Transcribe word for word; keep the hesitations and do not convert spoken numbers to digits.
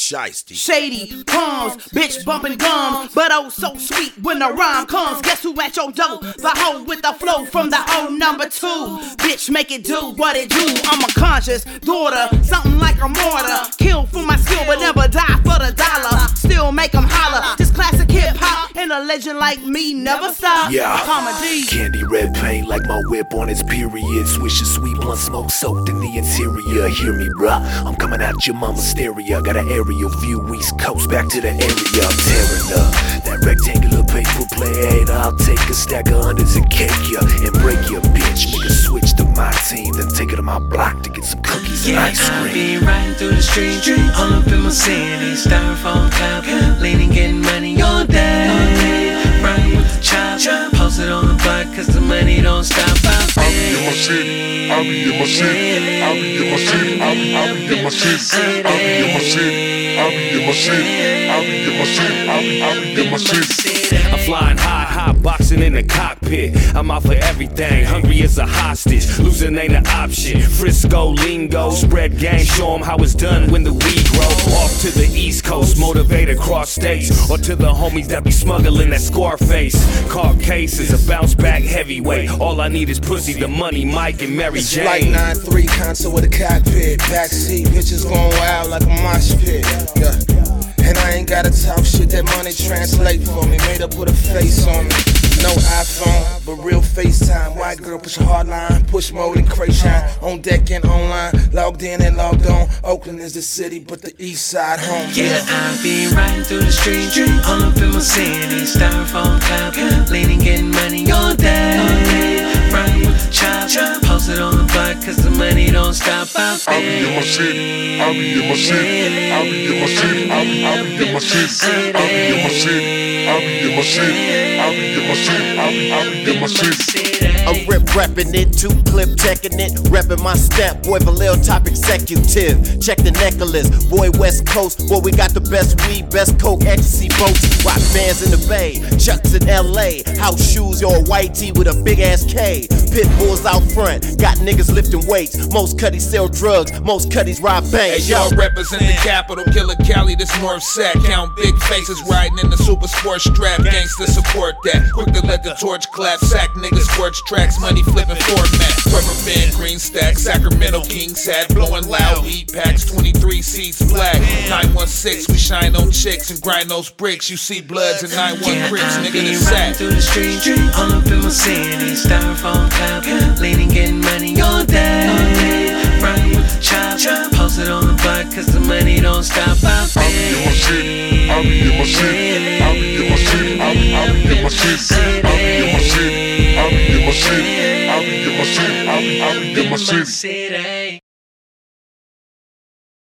Shiesty. Shady palms, bitch bumping gums, but oh so sweet when the rhyme comes. Guess who at your door? The hoe with the flow from the old number two. Bitch, make it do what it do. I'm a conscious daughter, something like a mortar. Kill for my skill, but never die for the dollar. Still make them holler. This classic hip hop and a legend like me never stop. Yeah, comedy. Candy red paint like my whip on its period. Swish of sweet blunt smoke soaked in the interior. Hear me, bruh, I'm coming out your mama's stereo. Got an aerial view, East Coast, back to the area. I'm tearing up that rectangular paper plate. I'll take a stack of hundreds and cake ya and break your bitch. Make a switch to my team, then take it to my block to get some cookies and Yeah, ice cream. I be riding through the street, all up in my city, styrofoam cloud, leaning, getting money all day. Riding with the chop, posted on the block, cause the money don't stop. I be in my city, I be in my city, I be in my city, I be, I be in my city, I be in my city, I be in my city, I be in my city, I be, I be in my city. I'm flying high, hot boxing in the cockpit. I'm out for everything, hungry as a hostage. Losing ain't an option. Frisco lingo, spread game, show 'em how it's done when the weed grow. Off to the East Coast, motivate across states, or to the homies that be smuggling that Scarface. Carb cases, a bounce back heavyweight. All I need is pussy, the money, Mike and Mary It's Jane. like nine three console with a cockpit. Backseat bitches going wild like a mosh pit. Yeah. And I ain't gotta talk shit, that money translate for me. Made up with a face on me. No iPhone, but real FaceTime. White girl, push a hard line, push more than Krayshawn. On deck and online, logged in and logged on. Oakland is the city, but the east side home. Yeah, I be riding through the street, all up in my city, styrofoam cloud, leaning, getting money all day. Riding with the chop, posted on the block, cause the money don't stop out there. I be in my city, I be in my city, I be in my city, I be, I be in my city, I be in my city, I be in my city, I be in my city, I be, I be in my city. I'm rip reppin' it, two clip checking it, reppin' my step, boy Vallejo top executive. Check the necklace, boy West Coast, boy we got the best weed, best coke, ecstasy boats. Rock bands in the Bay, Chucks in L A, house shoes, you're a white tee with a big ass K. Pit bulls out front, got niggas lifting weights. Most cutties sell drugs, most cutties rob banks. Hey, y'all represent the capital, Killer Cali, this North Sac. Count big faces riding in the super sport strap. Gangsters support that. Quick to let the torch clap. Sack niggas scorch tracks, money flipping format. Rubber band, green stack, Sacramento Kings hat. Blowing loud weed packs, twenty-three seats black. nine one six, we shine on chicks and grind those bricks. You see bloods and nine one Yeah, Crips, I nigga be the riding sack. through the street, all up in my city, styrofoam cloud, leaning, getting money all day. Riding with the chop, posted on the block, cause the money don't stop out there. I be in my city, I be in my city, I be in my city, I be, I be in my city, I be in my city, I be in my city, I be in my city, I be, I be in my city.